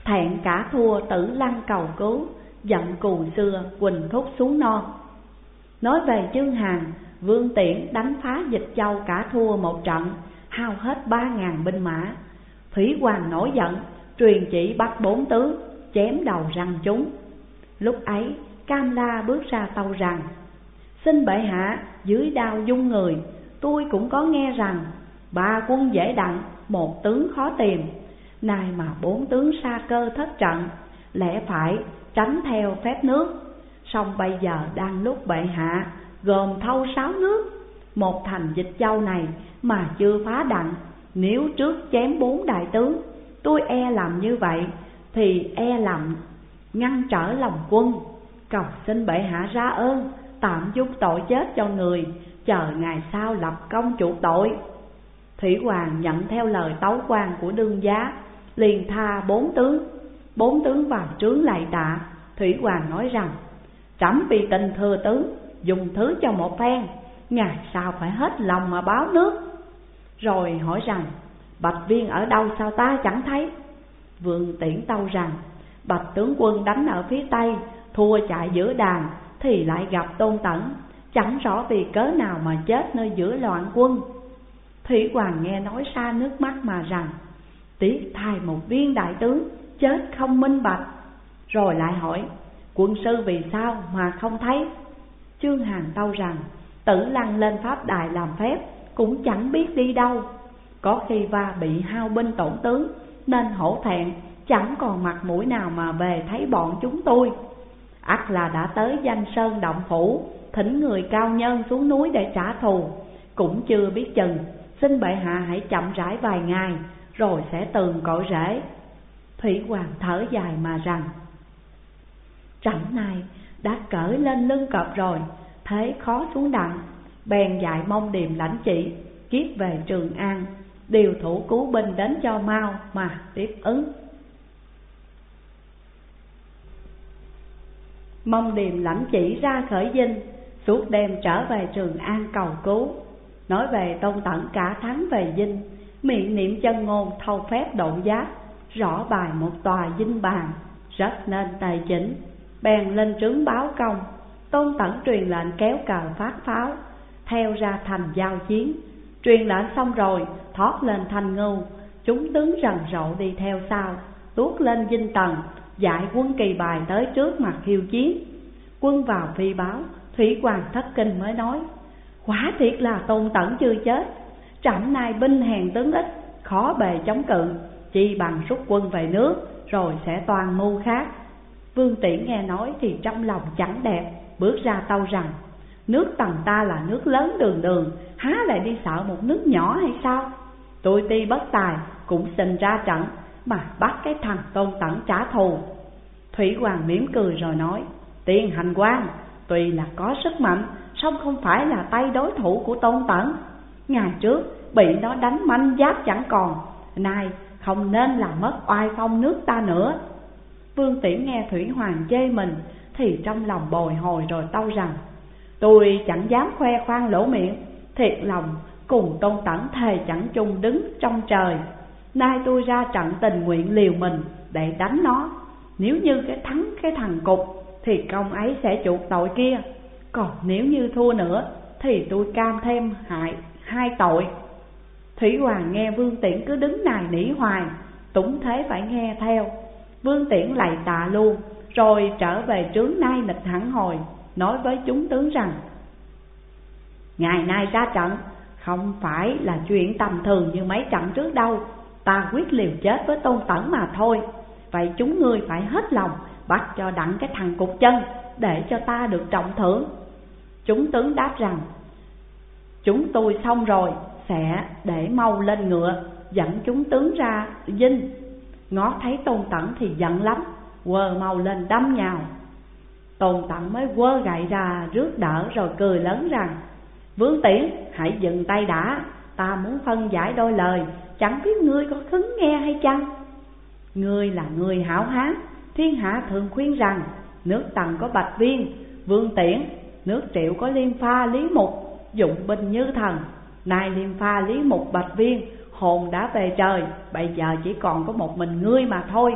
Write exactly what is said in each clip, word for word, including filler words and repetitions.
Thẹn cả thua Tử Lăng cầu cứu, giận cù xưa quỳnh thúc xuống non. Nói về Chương Hàn, Vương Tiễn đánh phá Dịch Châu cả thua một trận, hao hết ba ngàn binh mã. Thủy Hoàng nổi giận, truyền chỉ bắt bốn tướng, chém đầu răng chúng. Lúc ấy Cam La bước ra tâu rằng: xin bệ hạ dưới đao dung người, tôi cũng có nghe rằng ba quân dễ đặng, một tướng khó tìm. Nay mà bốn tướng sa cơ thất trận, lẽ phải tránh theo phép nước. Song bây giờ đang lúc bệ hạ gồm thâu sáu nước, một thành Dịch Châu này mà chưa phá đặng. Nếu trước chém bốn đại tướng, tôi e làm như vậy thì e làm ngăn trở lòng quân. Cầu xin bệ hạ ra ơn, tạm dung tội chết cho người, chờ ngày sau lập công chuộc tội. Thủy Hoàng nhận theo lời tấu quan của đương giá, liền tha bốn tướng. Bốn tướng vào trướng lạy tạ. Thủy Hoàng nói rằng: trẫm vì tình thừa tướng, dùng thứ cho một phen, ngày sau phải hết lòng mà báo nước. Rồi hỏi rằng: Bạch Viên ở đâu sao ta chẳng thấy? Vương Tiễn tâu rằng: Bạch tướng quân đánh ở phía tây, thua chạy giữa đàn, thì lại gặp Tôn Tẩn, chẳng rõ vì cớ nào mà chết nơi giữa loạn quân. Thủy Hoàng nghe nói xa nước mắt mà rằng: tiếc thay một viên đại tướng, chết không minh bạch. Rồi lại hỏi: quân sư vì sao mà không thấy? Chương Hàn tâu rằng: Tử Lăng lên pháp đài làm phép, cũng chẳng biết đi đâu. Có khi va bị hao binh tổn tướng, nên hổ thẹn, chẳng còn mặt mũi nào mà về thấy bọn chúng tôi. Ắt là đã tới Danh Sơn Động Phủ, thỉnh người cao nhân xuống núi để trả thù, cũng chưa biết chừng. Xin bệ hạ hãy chậm rãi vài ngày, rồi sẽ tường cội rễ. Thủy Hoàng thở dài mà rằng: trẫm này đã cởi lên lưng cọp rồi, thế khó xuống đặng. Bèn dạy Mông Điềm lãnh chỉ, kiết về Trường An, điều thủ cứu binh đến cho mau mà tiếp ứng. Mông Điềm lãnh chỉ ra khởi dinh, suốt đêm trở về Trường An cầu cứu. Nói về Tôn Tẩn cả tháng về dinh, miệng niệm chân ngôn thâu phép độ giác, rõ bài một tòa dinh bàn, rất nên tài chỉnh. Bèn lên trướng báo công. Tôn Tẩn truyền lệnh kéo cờ phát pháo, theo ra thành giao chiến. Truyền lệnh xong rồi, thoát lên thành ngưu, chúng tướng rần rộ đi theo sau, tuốt lên dinh tầng, dạy quân kỳ bài tới trước mặt khiêu chiến. Quân vào phi báo, Thủy Hoàng thất kinh mới nói: quả thiệt là Tôn Tẩn chưa chết. Trẫm nay binh hèn tướng ít, khó bề chống cự, chi bằng rút quân về nước, rồi sẽ toàn mưu khác. Vương Tiễn nghe nói thì trong lòng chẳng đẹp, bước ra tâu rằng: nước Tần ta là nước lớn đường đường, há lại đi sợ một nước nhỏ hay sao? Tôi tuy bất tài, cũng xin ra trận, mà bắt cái thằng Tôn Tẩn trả thù. Thủy Hoàng mỉm cười rồi nói: Tiên hành quan, tuy là có sức mạnh, song không phải là tay đối thủ của Tôn Tẩn. Ngày trước bị nó đánh manh giáp chẳng còn, nay không nên làm mất oai phong nước ta nữa. Vương Tiễn nghe Thủy Hoàng chê mình, thì trong lòng bồi hồi rồi tâu rằng: tôi chẳng dám khoe khoang lỗ miệng, thiệt lòng cùng Tôn Tẩn thề chẳng chung đứng trong trời. Nay tôi ra trận tình nguyện liều mình để đánh nó. Nếu như cái thắng cái thằng cục, thì công ấy sẽ chuộc tội kia. Còn nếu như thua nữa, thì tôi cam thêm hại hai tội. Thủy Hoàng nghe Vương Tiễn cứ đứng nài nỉ hoài, túng thế phải nghe theo. Vương Tiễn lạy tạ luôn, rồi trở về trướng nai nịch hẳn hồi, nói với chúng tướng rằng: ngày nay ra trận không phải là chuyện tầm thường như mấy trận trước đâu. Ta quyết liều chết với Tôn Tẩn mà thôi. Vậy chúng ngươi phải hết lòng bắt cho đặng cái thằng cục chân, để cho ta được trọng thưởng. Chúng tướng đáp rằng: chúng tôi xong rồi, sẽ để mau lên ngựa, dẫn chúng tướng ra dinh. Ngó thấy Tôn Tẩn thì giận lắm, quơ mau lên đâm nhào. Tôn Tẩn mới quơ gậy ra rước đỡ, rồi cười lớn rằng: Vương Tiễn, hãy dừng tay đã, ta muốn phân giải đôi lời, chẳng biết ngươi có khứng nghe hay chăng? Ngươi là người hảo hán, thiên hạ thường khuyên rằng nước Tần có Bạch Viên, Vương Tiễn, nước Triệu có Liêm Pha, Lý Mục, dụng binh như thần. Nay Liêm Pha, Lý Mục, Bạch Viên hồn đã về trời, bây giờ chỉ còn có một mình ngươi mà thôi.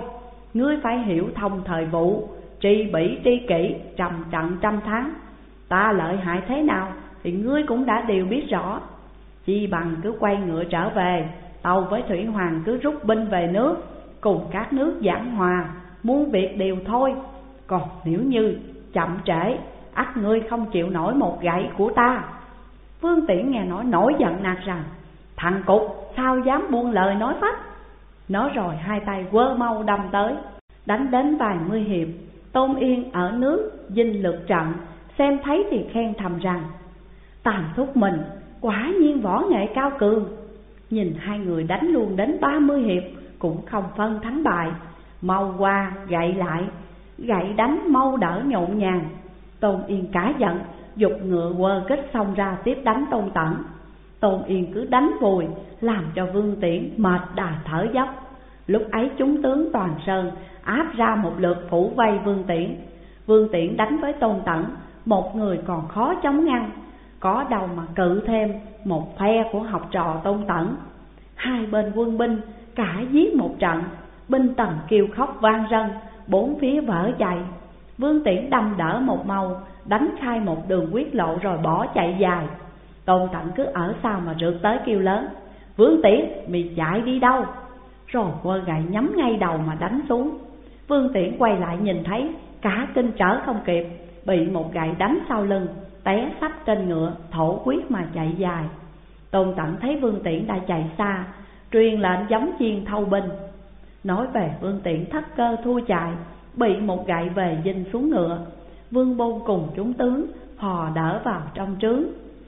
ngươi phải hiểu thông thời vụ, tri bỉ tri kỷ, trăm trận trăm thắng. Ta lợi hại thế nào thì ngươi cũng đã đều biết rõ. Chi bằng cứ quay ngựa trở về, tàu với thủy hoàng cứ rút binh về nước, cùng các nước giảng hòa, muôn việc đều thôi. Còn nếu như chậm trễ, ắt ngươi không chịu nổi một gậy của ta. Vương Tiễn nghe nói nổi giận nạt rằng: thằng cục sao dám buông lời nói phách. Nói rồi hai tay quơ mau đâm tới, đánh đến vài mươi hiệp. Tôn Yên ở nước dinh lược trận, xem thấy thì khen thầm rằng: Tam thúc mình quả nhiên võ nghệ cao cường. Nhìn hai người đánh luôn đến ba mươi hiệp cũng không phân thắng bại. Mau qua gậy lại, gậy đánh mau đỡ nhộn nhàng. Tôn Yên cả giận, giục ngựa quơ kích xông ra tiếp đánh Tôn Tẩn. Tôn Yên cứ đánh vùi, làm cho Vương Tiễn mệt đà thở dốc. Lúc ấy chúng tướng toàn sơn áp ra một lượt phủ vây Vương Tiễn. Vương Tiễn đánh với Tôn Tẩn, một người còn khó chống ngăn, có đầu mà cự thêm một phe của học trò Tôn Tẩn. Hai bên quân binh cả giết một trận, binh tần kêu khóc vang rân, bốn phía vỡ chạy. Vương Tiễn đâm đỡ một mâu, đánh khai một đường quyết lộ rồi bỏ chạy dài. Tôn Tẩn cứ ở sau mà rượt tới kêu lớn: Vương Tiễn, mày chạy đi đâu? Rồi quơ gậy nhắm ngay đầu mà đánh xuống. Vương Tiễn quay lại nhìn thấy, cả kinh trở không kịp, bị một gậy đánh sau lưng, té sắp trên ngựa, thổ quyết mà chạy dài. Tôn Tẩn thấy Vương Tiễn đã chạy xa, truyền lệnh gióng chiên thâu binh. Nói về Vương Tiễn thất cơ thua chạy, bị một gậy về dinh xuống ngựa. Vương Bôn cùng chúng tướng phò đỡ vào trong trướng,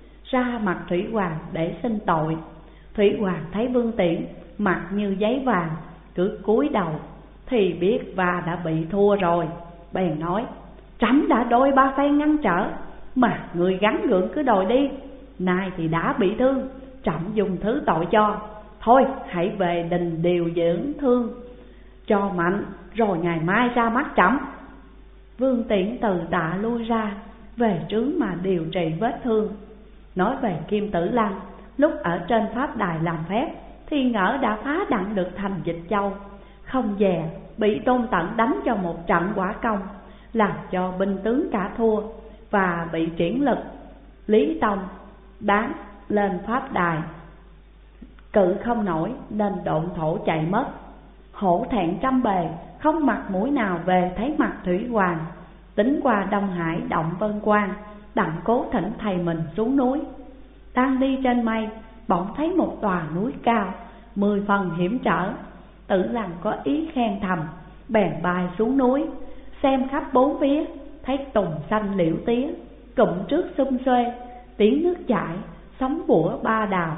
ra mặt Thủy Hoàng để xin tội. Thủy Hoàng thấy Vương Tiễn mặt như giấy vàng, cứ cúi đầu thì biết và đã bị thua rồi. Bèn nói: Trẫm đã đôi ba phen ngăn trở, mà người gắn gượng cứ đòi đi. Nay thì đã bị thương, trẫm dùng thứ tội cho. Thôi hãy về đình điều dưỡng thương cho mạnh, rồi ngày mai ra mắt trẫm. Vương Tiễn từ tạ lui ra, về trướng mà điều trị vết thương. Nói về Kim Tử Lăng, lúc ở trên pháp đài làm phép thì ngỡ đã phá đặng được thành Dịch Châu, không dè bị Tôn Tẩn đánh cho một trận quả công, làm cho binh tướng cả thua và bị triển lực. Lý Tông đáng lên pháp đài cự không nổi nên độn thổ chạy mất. Hổ thẹn trăm bề, không mặt mũi nào về thấy mặt Thủy Hoàng. Tính qua Đông Hải động Vân Quan, đặng cố thỉnh thầy mình xuống núi. Đang đi trên mây, bỗng thấy một tòa núi cao, mười phần hiểm trở. Tử Lăng có ý khen thầm, bèn bay xuống núi, xem khắp bốn phía, thấy tùng xanh liễu tía, cụm trước xum xuê, tiếng nước chảy, sóng bủa ba đào.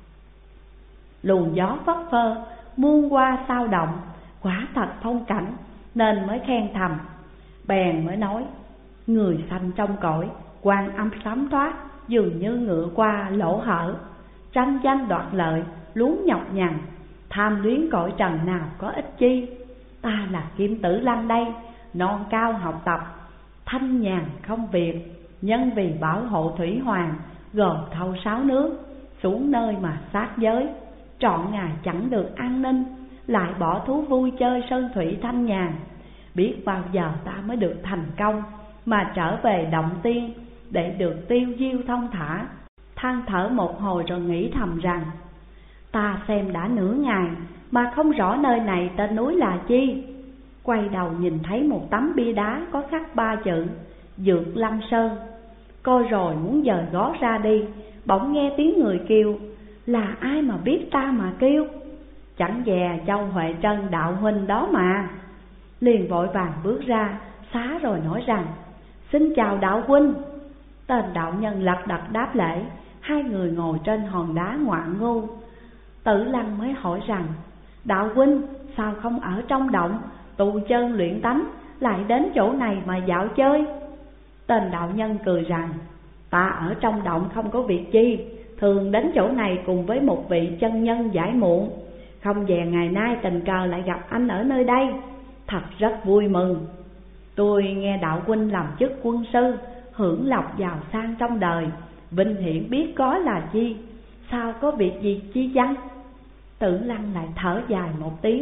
Luồng gió phất phơ, muôn hoa sao động, quả thật phong cảnh, nên mới khen thầm. Bèn mới nói: Người sanh trong cõi, quan âm sám thoát, dường như ngựa qua lỗ hở. Tranh danh đoạt lợi, luống nhọc nhằn, tham luyến cõi trần nào có ích chi. Ta là Kim Tử Lăng đây, non cao học tập, thanh nhàn không việc. Nhân vì bảo hộ Thủy Hoàng, gồm thâu sáu nước, xuống nơi mà sát giới, trọn ngày chẳng được an ninh, lại bỏ thú vui chơi sơn thủy thanh nhàn. Biết bao giờ ta mới được thành công mà trở về động tiên, để được tiêu diêu thông thả. Than thở một hồi rồi nghĩ thầm rằng: Ta xem đã nửa ngày mà không rõ nơi này tên núi là chi. Quay đầu nhìn thấy một tấm bia đá có khắc ba chữ Dược Lâm Sơn. Coi rồi muốn dời gót ra đi, bỗng nghe tiếng người kêu: Là ai mà biết ta mà kêu? Chẳng dè Châu Huệ Trân đạo huynh đó mà. Liền vội vàng bước ra, xá rồi nói rằng: Xin chào đạo huynh. Tên đạo nhân lật đật đáp lễ. Hai người ngồi trên hòn đá ngoạn ngu. Tử Lăng mới hỏi rằng: Đạo huynh sao không ở trong động tù chân luyện tánh, lại đến chỗ này mà dạo chơi? Tên đạo nhân cười rằng: Ta ở trong động không có việc chi, thường đến chỗ này cùng với một vị chân nhân giải muộn. Không dè ngày nay tình cờ lại gặp anh ở nơi đây, thật rất vui mừng. Tôi nghe đạo huynh làm chức quân sư, hưởng lộc giàu sang trong đời, vinh hiển biết có là chi, sao có việc gì chi chăng? Tử Lăng lại thở dài một tiếng,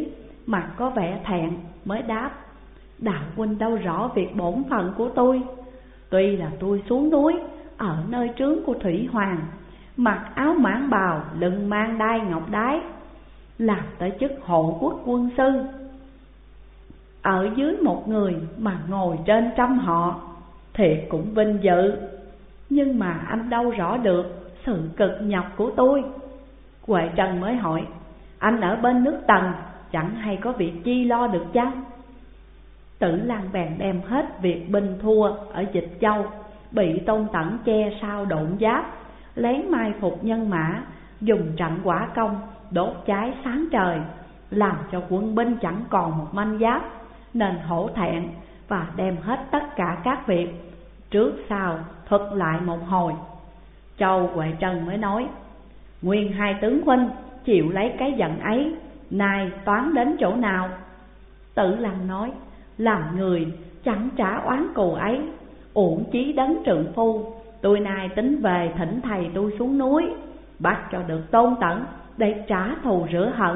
mặt có vẻ thẹn mới đáp: đạo huynh đâu rõ việc bổn phận của tôi. Tuy là tôi xuống núi ở nơi trướng của Thủy Hoàng, mặc áo mãng bào, lưng mang đai ngọc đái, làm tới chức hộ quốc quân sư, ở dưới một người mà ngồi trên trăm họ, thiệt cũng vinh dự. Nhưng mà anh đâu rõ được sự cực nhọc của tôi. Huệ Trân mới hỏi: anh ở bên nước Tần, chẳng hay có việc chi lo được chăng? Tử Lăng bèn đem hết việc binh thua ở Dịch Châu, bị Tôn Tẩn che sau độn giáp, lén mai phục nhân mã, dùng trận quả công đốt cháy sáng trời, làm cho quân binh chẳng còn một manh giáp, nên hổ thẹn và đem hết tất cả các việc trước sau thuật lại một hồi. Châu Huệ Trân mới nói: nguyên hai tướng huynh chịu lấy cái giận ấy, nay toán đến chỗ nào? Tử Lăng nói: làm người chẳng trả oán cù ấy, uổng chí đấng trượng phu. Tôi nay tính về thỉnh thầy tôi xuống núi, bắt cho được Tôn Tẩn để trả thù rửa hận.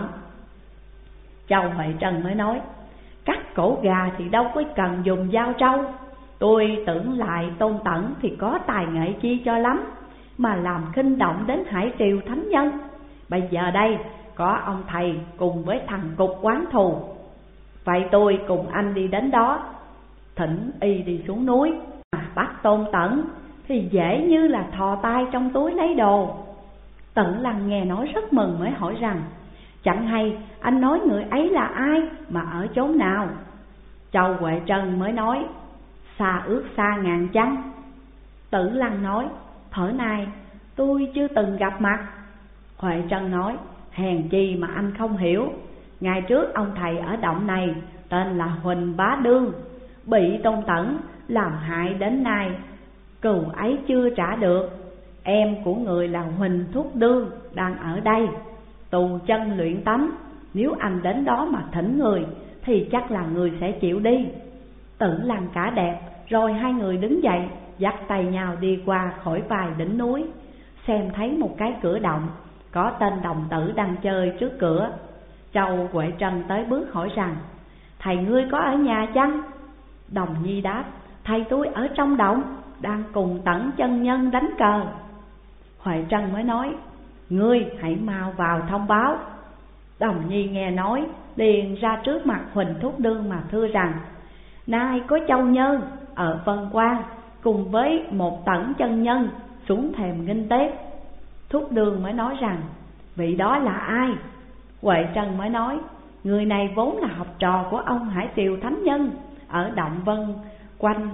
Châu Huệ Trân mới nói: cắt cổ gà thì đâu có cần dùng dao trâu. Tôi tưởng lại Tôn Tẩn thì có tài nghệ chi cho lắm, mà làm khinh động đến hải triều thánh nhân. Bây giờ đây có ông thầy cùng với thằng cục oán thù, vậy tôi cùng anh đi đến đó, thỉnh y đi xuống núi mà bắt Tôn Tẩn thì dễ như là thò tay trong túi lấy đồ. Tử Lăng nghe nói rất mừng, mới hỏi rằng: chẳng hay anh nói người ấy là ai, mà ở chốn nào? Châu Huệ Trân mới nói: xa ước xa ngàn chăng. Tử Lăng nói: thuở nay tôi chưa từng gặp mặt. Huệ Trân nói: hèn chi mà anh không hiểu. Ngày trước ông thầy ở động này tên là Huỳnh Bá Đương, bị Tôn Tẩn làm hại đến nay, cừu ấy chưa trả được. Em của người là Huỳnh Thúc Đương đang ở đây, tù chân luyện tánh. Nếu anh đến đó mà thỉnh người thì chắc là người sẽ chịu đi. Tử Lăng cả đẹp, rồi hai người đứng dậy dắt tay nhau đi qua khỏi vài đỉnh núi, xem thấy một cái cửa động, có tên đồng tử đang chơi trước cửa. Châu Huệ Trân tới bước hỏi rằng: thầy ngươi có ở nhà chăng? Đồng Nhi đáp: thầy tôi ở trong động, đang cùng Tẩn chân nhân đánh cờ. Huệ Trân mới nói: ngươi hãy mau vào thông báo. Đồng Nhi nghe nói, liền ra trước mặt Huỳnh Thúc Đương mà thưa rằng: nay có Châu Nhân ở Vân Quan cùng với một Tẩn chân nhân xuống thềm nghinh tiếp. Thúc Đương mới nói rằng: vị đó là ai? Huệ Trân mới nói: người này vốn là học trò của ông Hải Triều Thánh Nhân, ở động Vân quanh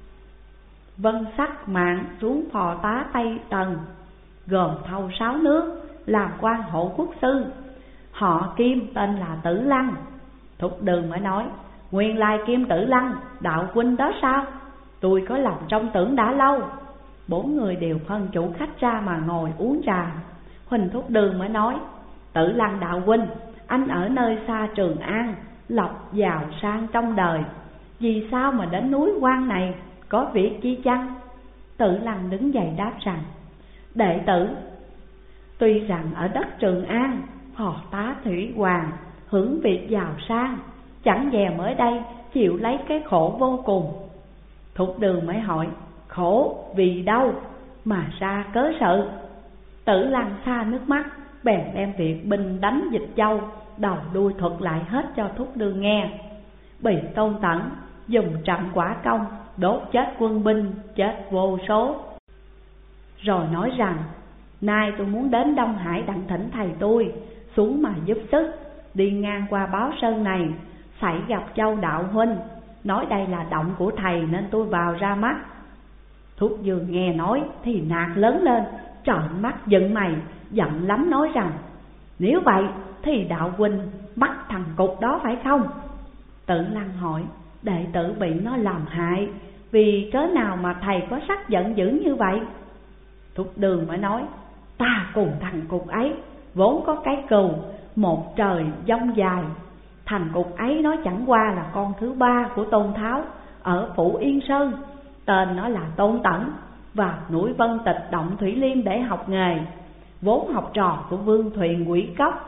Vân Sắc Mạng xuống phò tá Tây Tần, gồm thâu sáu nước, làm quan hộ quốc sư. Họ Kim tên là Tử Lăng. Thúc Đường mới nói: nguyên lai Kim Tử Lăng đạo huynh đó sao? Tôi có lòng trong tưởng đã lâu. Bốn người đều phân chủ khách ra mà ngồi uống trà. Huỳnh Thúc Đường mới nói: Tử Lăng đạo huynh, anh ở nơi xa Trường An, lộc giàu sang trong đời, vì sao mà đến núi Quan này, có việc chi chăng? Tử Lăng đứng dậy đáp rằng: đệ tử tuy rằng ở đất Trường An, phò tá Thủy Hoàng hưởng việc giàu sang, chẳng dè mới đây chịu lấy cái khổ vô cùng. Thục Đường mới hỏi: khổ vì đâu mà ra cớ sự? Tử Lăng xa nước mắt, bèn đem việc binh đánh Dịch Châu đầu đuôi thuật lại hết cho Thúc Đường nghe. Bị Tôn Tẩn dùng trận quả công đốt chết quân binh chết vô số. Rồi nói rằng: nay tôi muốn đến Đông Hải đặng thỉnh thầy tôi xuống mà giúp sức. Đi ngang qua Báo Sơn này, xảy gặp Châu đạo huynh, nói đây là động của thầy nên tôi vào ra mắt. Thúc Dương nghe nói thì nạt lớn lên, trợn mắt giận mày, giận lắm nói rằng: nếu vậy thì đạo huynh bắt thằng cục đó phải không? Tử Lăng hỏi: đệ tử bị nó làm hại, vì cớ nào mà thầy có sắc giận dữ như vậy? Thúc Đường mới nói: ta cùng thằng cục ấy vốn có cái cừu một trời dông dài. Thằng cục ấy nó chẳng qua là con thứ ba của Tôn Tháo ở Phủ Yên Sơn, tên nó là Tôn Tẩn, vào núi Vân Tịch động Thủy Liên để học nghề, vốn học trò của Vương Thuyền Quỷ Cốc,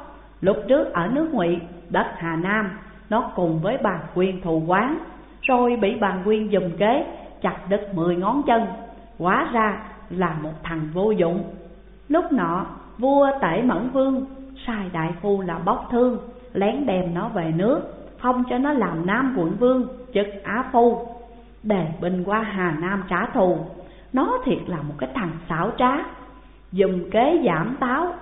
Lúc trước ở nước Ngụy, đất Hà Nam, nó cùng với Bàn Quyên thù oán, rồi bị Bàn Quyên dùng kế chặt đứt mười ngón chân. Hóa ra là một thằng vô dụng. Lúc nọ vua Tể Mẫn Vương sai đại phu là Bốc Thương lén đem nó về nước, phong cho nó làm Nam Quận Vương, chức Á Phu, đề binh qua Hà Nam trả thù. Nó thiệt là một cái thằng xảo trá, dùng kế giảm táo,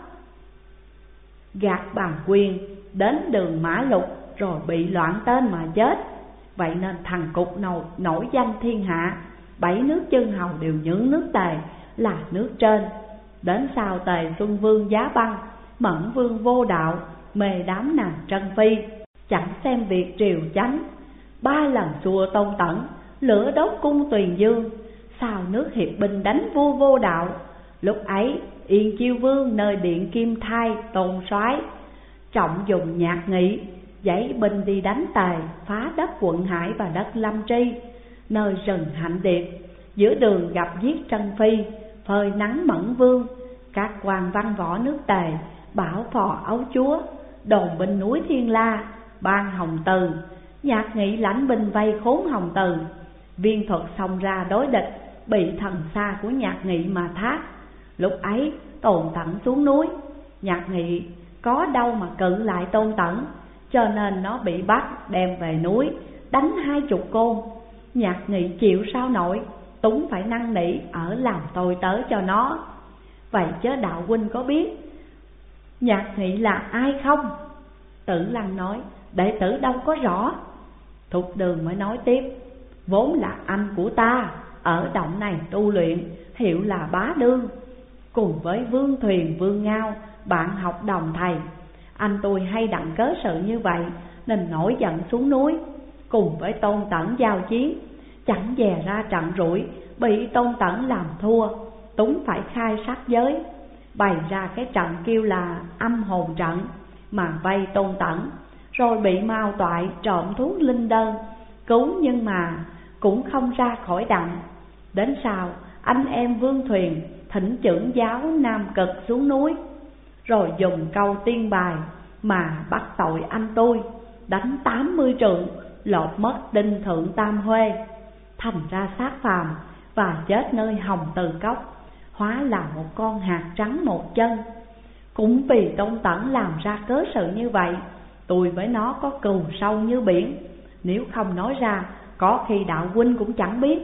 gạt Bàn Quyên đến đường Mã Lục, rồi bị loạn tên mà chết. Vậy nên thằng cục nồi nổi danh thiên hạ, bảy nước chư hầu đều nhượng nước Tề là nước trên. Đến sau Tề Xuân Vương giá băng, Mẫn Vương vô đạo, mê đám nàng Trân Phi, chẳng xem việc triều chánh. Ba lần xua Tôn Tẩn, lửa đốt cung Tuyền Dương, sao nước hiệp binh đánh vua vô đạo. Lúc ấy Yên Chiêu Vương nơi điện Kim Thai Tôn Soái trọng dùng Nhạc Nghị, dãy binh đi đánh Tề, phá đất Quận Hải và đất Lâm Tri, nơi rừng Hạnh Điệp. Giữa đường gặp giết Trân Phi, phơi nắng Mẫn Vương. Các quan văn võ nước Tề bảo phò ấu chúa, đồn binh núi Thiên La, ban Hồng Từ. Nhạc Nghị lãnh binh vây khốn Hồng Từ. Viên Thuật xông ra đối địch, bị thần xa của Nhạc Nghị mà thác. Lúc ấy Tôn Tẩn xuống núi, Nhạc Nghị có đâu mà cự lại Tôn Tẩn, cho nên nó bị bắt đem về núi, đánh hai chục côn. Nhạc Nghị chịu sao nổi, Túng phải năn nỉ ở làm tôi tớ cho nó. Vậy chớ đạo huynh có biết Nhạc Nghị là ai không? Tử Lăng nói, đệ tử đâu có rõ. Thục Đường mới nói tiếp, vốn là anh của ta, ở động này tu luyện, hiệu là Bá Đương. Cùng với Vương Thuyền, Vương Ngao, bạn học đồng thầy. Anh tôi hay đặng cớ sự như vậy, nên nổi giận xuống núi, cùng với Tôn Tẩn giao chiến. Chẳng dè ra trận rủi, bị Tôn Tẩn làm thua. Túng phải khai sát giới, bày ra cái trận kêu là âm hồn trận, mà vây Tôn Tẩn. Rồi bị Mao Toại trộm thuốc linh đơn, cứu nhưng mà cũng không ra khỏi đặng. Đến sau anh em Vương Thuyền thỉnh trưởng giáo Nam Cực xuống núi, rồi dùng câu tiên bài mà bắt tội anh tôi, đánh tám mươi trượng, lột mất đinh thượng tam huê, thành ra xác phàm và chết nơi Hồng Từ Cốc, hóa là một con hạt trắng một chân. Cũng vì Tôn Tẩn làm ra cớ sự như vậy, tôi với nó có cừu sâu như biển. Nếu không nói ra, có khi đạo huynh cũng chẳng biết.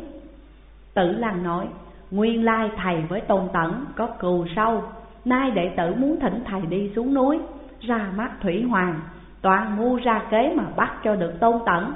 Tử Lăng nói, nguyên lai thầy với Tôn Tẩn có cừu sâu, nay đệ tử muốn thỉnh thầy đi xuống núi, ra mắt Thủy Hoàng, toàn mưu ra kế mà bắt cho được Tôn Tẩn.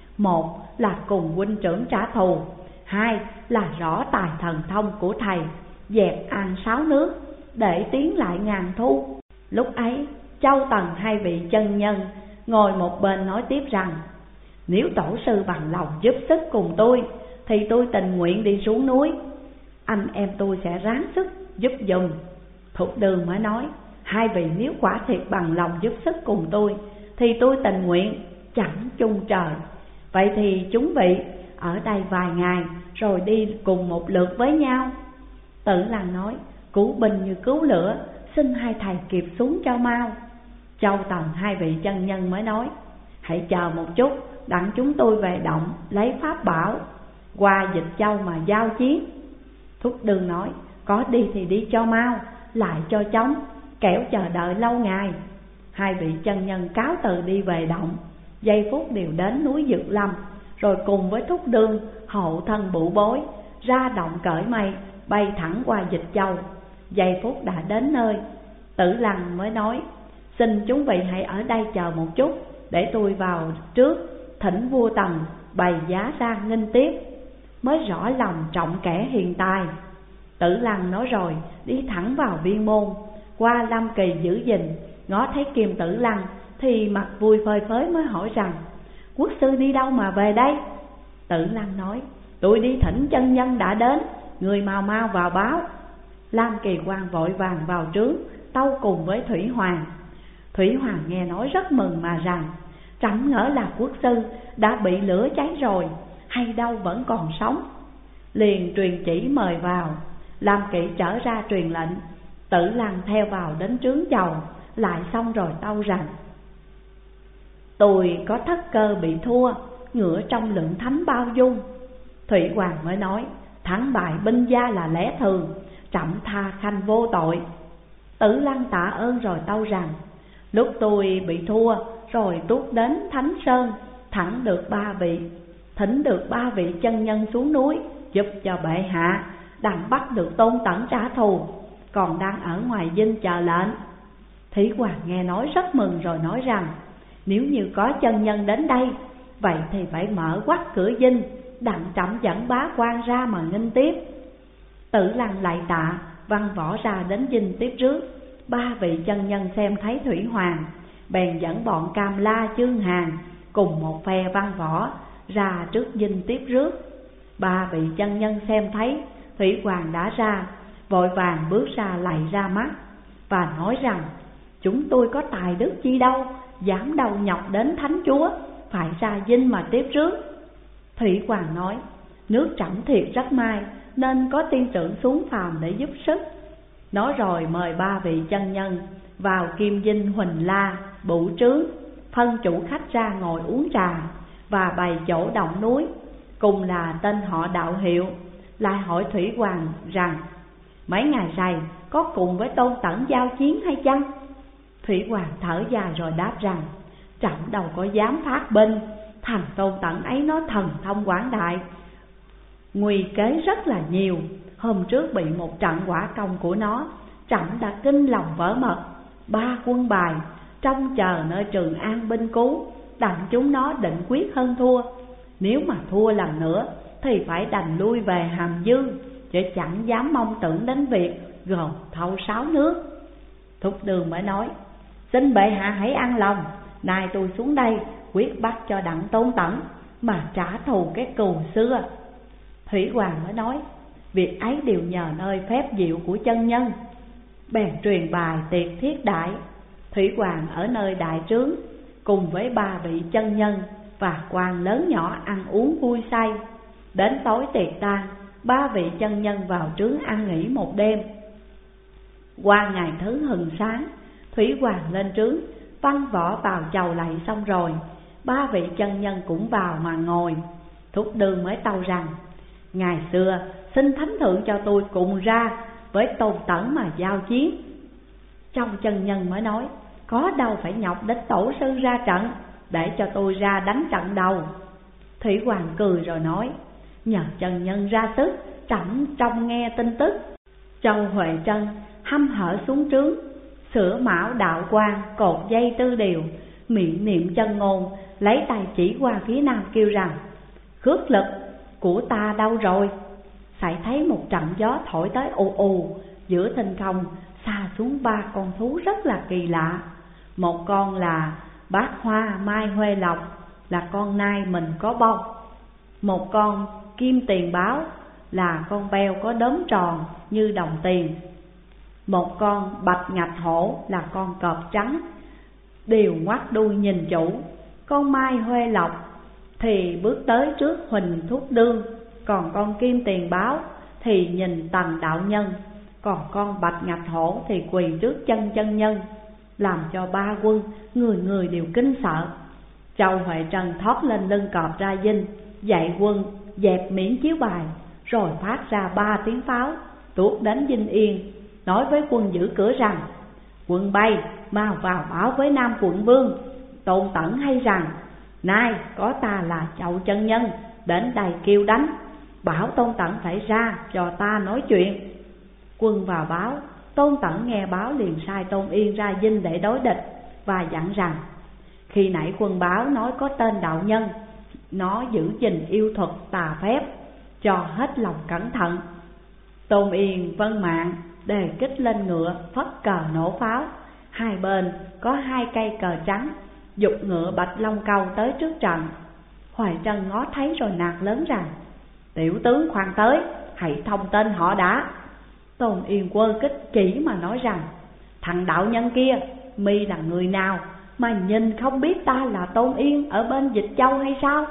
Một là cùng huynh trưởng trả thù, hai là rõ tài thần thông của thầy, dẹp an sáu nước, để tiến lại ngàn thu. Lúc ấy Châu Tần hai vị chân nhân ngồi một bên nói tiếp rằng, nếu tổ sư bằng lòng giúp sức cùng tôi, thì tôi tình nguyện đi xuống núi, anh em tôi sẽ ráng sức giúp dùm. Thục Đường mới nói, hai vị nếu quả thiệt bằng lòng giúp sức cùng tôi, thì tôi tình nguyện chẳng chung trời. Vậy thì chúng vị ở đây vài ngày, rồi đi cùng một lượt với nhau. Tử Lăng nói, cứu binh như cứu lửa, xin hai thầy kịp xuống cho mau. Châu Tần hai vị chân nhân mới nói, hãy chờ một chút, đặng chúng tôi về động lấy pháp bảo, qua Dịch Châu mà giao chiến. Thúc Đường nói, có đi thì đi cho mau, lại cho chóng, kẻo chờ đợi lâu ngày. Hai vị chân nhân cáo từ đi về động, giây phút đều đến núi Dược Lâm, rồi cùng với Thúc Đường hộ thân bụ bối, ra động cởi mây, bay thẳng qua Dịch Châu. Giây phút đã đến nơi, Tử Lăng mới nói, xin chúng vị hãy ở đây chờ một chút, để tôi vào trước thỉnh vua Tần bày giá ra nghênh tiếp, mới rõ lòng trọng kẻ hiền tài. Tử Lăng nói rồi đi thẳng vào viên môn, qua Lâm Kỳ giữ gìn, ngó thấy Kim Tử Lăng thì mặt vui phơi phới, mới hỏi rằng, quốc sư đi đâu mà về đây? Tử Lăng nói, tôi đi thỉnh chân nhân đã đến, người mau mau vào báo. Lam Kỳ Quan vội vàng vào trướng, tâu cùng với Thủy Hoàng. Thủy Hoàng nghe nói rất mừng mà rằng, chẳng ngờ là quốc sư đã bị lửa cháy rồi, hay đâu vẫn còn sống. Liền truyền chỉ mời vào. Lam Kỵ trở ra truyền lệnh, Tử Lăng theo vào đến trướng chầu, lại xong rồi tâu rằng: tôi có thất cơ bị thua, ngựa trong lượng thánh bao dung. Thủy Hoàng mới nói: thắng bại binh gia là lẽ thường, trẫm tha khanh vô tội. Tử Lăng tạ ơn rồi tâu rằng: lúc tôi bị thua rồi tuốt đến Thánh Sơn, thẳng được ba vị, thỉnh được ba vị chân nhân xuống núi giúp cho bệ hạ, đặng bắt được Tôn Tẩn trả thù, còn đang ở ngoài dinh chờ lệnh. Thủy Hoàng nghe nói rất mừng rồi nói rằng: nếu như có chân nhân đến đây, vậy thì phải mở quắt cửa dinh, đặng trẫm dẫn bá quan ra mà nghênh tiếp. Tử Lăng lạy tạ, văn võ ra đến dinh tiếp rước. Ba vị chân nhân xem thấy Thủy Hoàng, bèn dẫn bọn Cam La, Chương Hàn cùng một phe văn võ ra trước dinh tiếp rước. Ba vị chân nhân xem thấy Thủy Hoàng đã ra, vội vàng bước ra lạy ra mắt và nói rằng: chúng tôi có tài đức chi đâu, dám đầu nhọc đến thánh chúa, phải ra dinh mà tiếp rước. Thủy Hoàng nói: nước trẫm thiệt rất may, nên có tiên trưởng xuống phàm để giúp sức. Nói rồi mời ba vị chân nhân vào kim dinh Huỳnh La Bụ Trướng, phân chủ khách ra ngồi uống trà và bày chỗ động núi, cùng là tên họ Đạo Hiệu. Lại hỏi Thủy Hoàng rằng: mấy ngày rày có cùng với Tôn Tẩn giao chiến hay chăng? Thủy Hoàng thở dài rồi đáp rằng: trẫm đâu có dám phát binh, thằng Tôn Tẩn ấy nó thần thông quảng đại, nguy kế rất là nhiều. Hôm trước bị một trận quả công của nó, trẫm đã kinh lòng vỡ mật, ba quân bài trông chờ nơi Trường An binh cứu, đặng chúng nó định quyết hơn thua. Nếu mà thua lần nữa thì phải đành lui về Hàm Dương, chứ chẳng dám mong tưởng đến việc gồm thâu sáu nước. Thúc Đường mới nói: xin bệ hạ hãy an lòng, nay tôi xuống đây quyết bắt cho đặng Tôn Tẩn mà trả thù cái cừu xưa. Thủy Hoàng mới nói: việc ấy đều nhờ nơi phép diệu của chân nhân. Bèn truyền bài tiệc thiết đãi. Thủy Hoàng ở nơi đại trướng cùng với ba vị chân nhân và quan lớn nhỏ ăn uống vui say. Đến tối tiệc tan, ba vị chân nhân vào trướng ăn nghỉ một đêm. Qua ngày thứ hừng sáng, Thủy Hoàng lên trướng, văn võ vào chầu lạy xong rồi, ba vị chân nhân cũng vào mà ngồi. Thúc Đường mới tâu rằng: ngày xưa xin thánh thượng cho tôi cùng ra với Tôn Tẩn mà giao chiến. Trong chân nhân mới nói: có đâu phải nhọc đến tổ sư ra trận, để cho tôi ra đánh trận đầu. Thủy Hoàng cười rồi nói: nhờ chân nhân ra sức, trẫm trong nghe tin tức. Châu Huệ Trân hăm hở xuống trướng, sửa mão đạo quan, cột dây tư điều, miệng niệm chân ngôn, lấy tay chỉ qua phía nam kêu rằng: khước lực của ta đâu rồi? Xảy thấy một trận gió thổi tới ù ù, giữa thinh không xa xuống ba con thú rất là kỳ lạ. Một con là bát hoa mai huê lộc, là con nai mình có bông. Một con kim tiền báo, là con beo có đốm tròn như đồng tiền. Một con bạch ngạch hổ, là con cọp trắng đều ngoắt đuôi nhìn chủ. Con mai huê lộc thì bước tới trước Huỳnh Thúc Đương, còn con kim tiền báo thì nhìn Tần đạo nhân, còn con bạch ngạch hổ thì quỳ trước chân chân nhân, làm cho ba quân người người đều kinh sợ. Châu Huệ Trân thoát lên lưng cọp ra dinh, dạy quân dẹp miễn chiếu bài, rồi phát ra ba tiếng pháo tuốt đến dinh Yên, nói với quân giữ cửa rằng: quân bay mau vào báo với Nam quận vương Tôn Tẩn hay rằng nay có ta là Chậu chân nhân đến đây kêu đánh, bảo Tôn Tẩn phải ra cho ta nói chuyện. Quân vào báo, Tôn Tẩn nghe báo liền sai Tôn Yên ra dinh để đối địch, và dặn rằng: khi nãy quân báo nói có tên đạo nhân, nó giữ gìn yêu thuật tà phép, cho hết lòng cẩn thận. Tôn Yên vâng mạng, đề kích lên ngựa, phất cờ nổ pháo. Hai bên có hai cây cờ trắng, dục ngựa bạch long câu tới trước trận. Hoài Trân ngó thấy rồi nạt lớn rằng: tiểu tướng khoan tới, hãy thông tên họ đã. Tôn Yên quơ kích chỉ mà nói rằng: thằng đạo nhân kia, mi là người nào mà nhìn không biết ta là Tôn Yên ở bên Dịch Châu hay sao?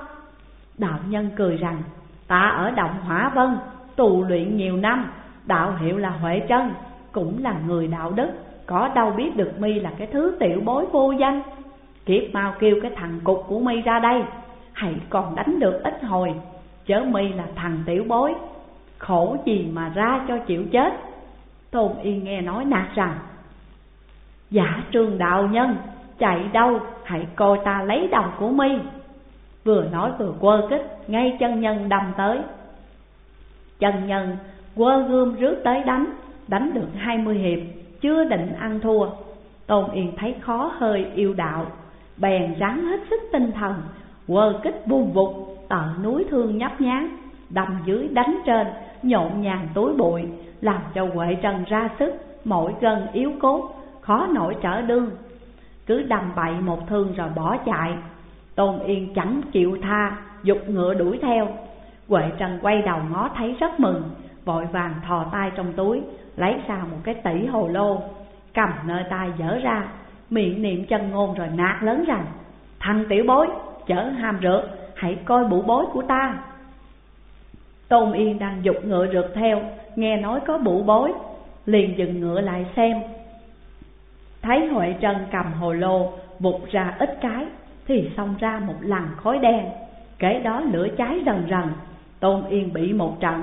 Đạo nhân cười rằng: ta ở Động Hỏa Vân tù luyện nhiều năm, đạo hiệu là Huệ Trân, cũng là người đạo đức, có đâu biết được mi là cái thứ tiểu bối vô danh. Kiếp mau kêu cái thằng cục của mi ra đây, hãy còn đánh được ít hồi, chớ mi là thằng tiểu bối, khổ gì mà ra cho chịu chết. Tôn Yên nghe nói nạt rằng: Giả Trương đạo nhân, chạy đâu, hãy coi ta lấy đầu của mi. Vừa nói vừa quơ kích, ngay chân nhân đâm tới. Chân nhân quơ gươm rước tới đánh, đánh được hai mươi hiệp, chưa định ăn thua. Tôn Yên thấy khó hơi yêu đạo, bèn ráng hết sức tinh thần, quơ kích vung vụt, tợ núi thương nhấp nhán, đâm dưới đánh trên, nhộn nhàng túi bụi, làm cho Huệ Trần ra sức, mỗi gân yếu cốt, khó nổi trở đương. Cứ đâm bậy một thương rồi bỏ chạy. Tôn Yên chẳng chịu tha, giục ngựa đuổi theo. Huệ Trần quay đầu ngó thấy rất mừng, vội vàng thò tay trong túi, lấy ra một cái tỷ hồ lô, cầm nơi tay dở ra, miệng niệm chân ngôn rồi nạt lớn rằng: Thằng tiểu bối, chở ham rượt, hãy coi bụ bối của ta. Tôn Yên đang giục ngựa rượt theo, nghe nói có bụ bối, liền dừng ngựa lại xem. Thấy Huệ Trân cầm hồ lô vụt ra ít cái, thì xông ra một lằn khói đen, kế đó lửa cháy rần rần. Tôn Yên bị một trận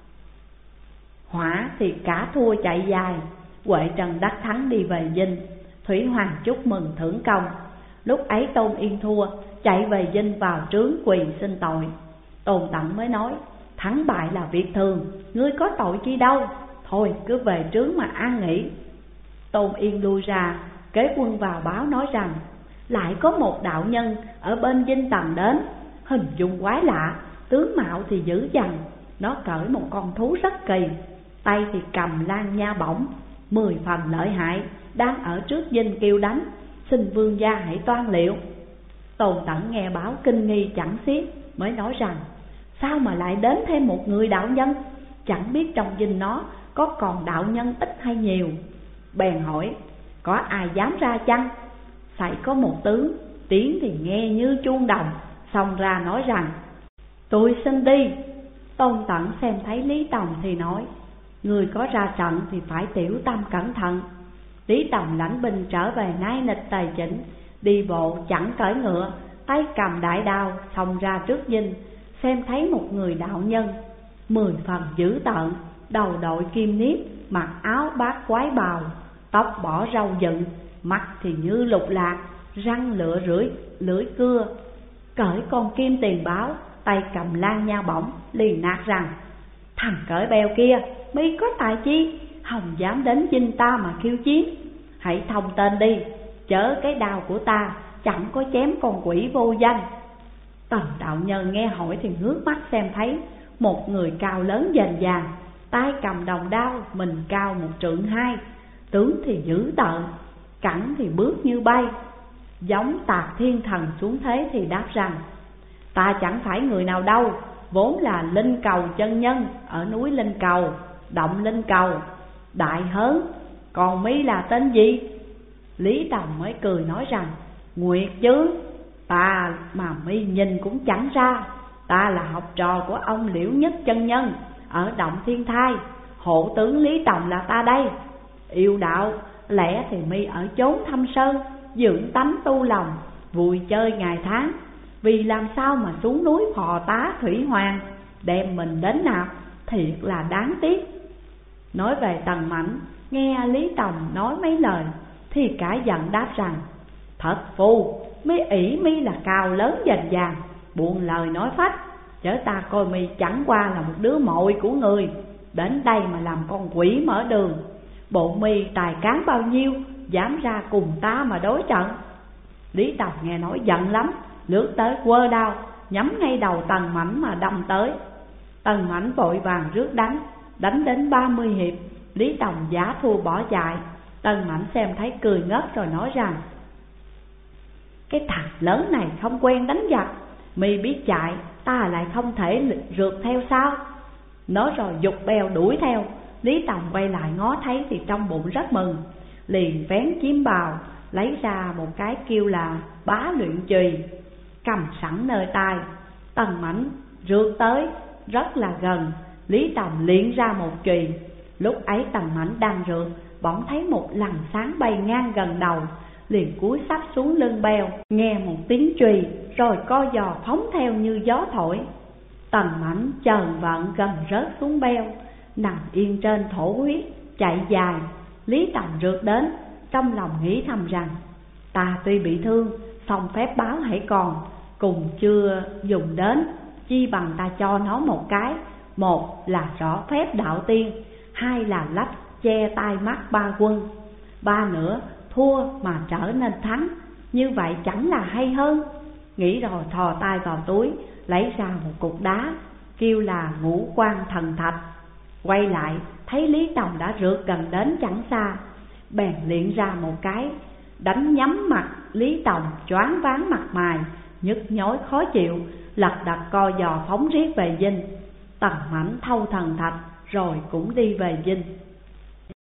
hỏa thì cả thua chạy dài. Huệ Trần đắc thắng đi về dinh, Thủy Hoàng chúc mừng thưởng công. Lúc ấy Tôn Yên thua, chạy về dinh vào trướng quỳ xin tội. Tôn Tẩn mới nói: Thắng bại là việc thường, ngươi có tội chi đâu, thôi cứ về trướng mà an nghỉ. Tôn Yên lui ra, kế quân vào báo nói rằng: Lại có một đạo nhân ở bên dinh tầng đến, hình dung quái lạ, tướng mạo thì dữ dằn. Nó cởi một con thú rất kỳ, tay thì cầm lan nha bổng, mười phần lợi hại, đang ở trước dinh kêu đánh, xin vương gia hãy toan liệu. Tôn Tẩn nghe báo kinh nghi chẳng xiết, mới nói rằng: Sao mà lại đến thêm một người đạo nhân, chẳng biết trong dinh nó có còn đạo nhân ít hay nhiều. Bèn hỏi: Có ai dám ra chăng? Xảy có một tướng, tiếng thì nghe như chuông đồng, xông ra nói rằng: Tôi xin đi. Tôn Tẩn xem thấy Lý Tòng thì nói: Người có ra trận thì phải tiểu tâm cẩn thận. Lý Tòng lãnh binh trở về nái nịch tài chỉnh, đi bộ chẳng cởi ngựa, tay cầm đại đao, xông ra trước dinh. Xem thấy một người đạo nhân, mười phần dữ tợn, đầu đội kim niết, mặc áo bát quái bào, tóc bỏ râu dựng, mắt thì như lục lạc, răng lửa rưỡi lưỡi cưa, cởi con kim tiền báo, tay cầm lan nha bổng, liền nạt rằng: Thằng cởi bèo kia, mi có tài chi, hòng dám đến dinh ta mà khiêu chiến? Hãy thông tên đi, chớ cái đao của ta chẳng có chém con quỷ vô danh. Tần đạo nhân nghe hỏi thì ngước mắt xem thấy một người cao lớn dành dàng, tay cầm đồng đao, mình cao một trượng hai, tướng thì dữ tợn, cẳng thì bước như bay, giống Tạc Thiên Thần xuống thế thì đáp rằng: Ta chẳng phải người nào đâu, vốn là Linh Cầu chân nhân ở núi Linh Cầu, động Linh Cầu, đại hớn. Còn mi là tên gì? Lý Tòng mới cười nói rằng: Nguyệt chứ, ta mà mi nhìn cũng chẳng ra, ta là học trò của ông Liễu Nhất chân nhân ở động Thiên Thai, hộ tướng Lý Tòng là ta đây. Yêu đạo, lẽ thì mi ở chốn thâm sơn, dưỡng tánh tu lòng, vui chơi ngày tháng, vì làm sao mà xuống núi phò tá Thủy Hoàng, đem mình đến nạp, thiệt là đáng tiếc. Nói về Tần Mãnh, nghe Lý Tòng nói mấy lời thì cả giận đáp rằng: Thật phù, mi ỷ mi là cao lớn dành dàng, buông lời nói phách, chớ ta coi mi chẳng qua là một đứa mội của người, đến đây mà làm con quỷ mở đường. Bộ mi tài cán bao nhiêu, dám ra cùng ta mà đối trận? Lý Tòng nghe nói giận lắm, lướt tới quơ đao, nhắm ngay đầu Tần Mãnh mà đâm tới. Tần Mãnh vội vàng rước đánh, đánh đến ba mươi hiệp, Lý Tòng giả thua bỏ chạy. Tần Mãnh xem thấy cười ngất rồi nói rằng: Cái thằng lớn này không quen đánh giặc, mi biết chạy, ta lại không thể rượt theo sao? Nói rồi giục bèo đuổi theo. Lý Tòng quay lại ngó thấy thì trong bụng rất mừng, liền vén chiếm bào, lấy ra một cái kêu là Bá Luyện Chùy, cầm sẵn nơi tay. Tần Mãnh rượt tới rất là gần, Lý Tòng liền ra một chùy. Lúc ấy Tần Mãnh đang rượt, bỗng thấy một lằn sáng bay ngang gần đầu, liền cúi sắp xuống lưng beo, nghe một tiếng chùy rồi co giò phóng theo như gió thổi. Tần Mãnh chờn vận gần rớt xuống beo, nằm yên trên thổ huyết chạy dài. Lý Tòng rượt đến, trong lòng nghĩ thầm rằng ta tuy bị thương, song phép báo hãy còn, cùng chưa dùng đến, chi bằng ta cho nó một cái. Một là rõ phép đạo tiên, hai là lách che tai mắt ba quân, ba nữa thua mà trở nên thắng, như vậy chẳng là hay hơn. Nghĩ rồi thò tay vào túi, lấy ra một cục đá, kêu là Ngũ Quan Thần Thạch. Quay lại thấy Lý Tòng đã rượt gần đến chẳng xa, bèn liệng ra một cái, đánh nhắm mặt Lý Tòng choáng váng mặt mày, nhức nhối khó chịu, lật đật co giò phóng riết về dinh. Tần Mãnh thâu thần thạch rồi cũng đi về dinh.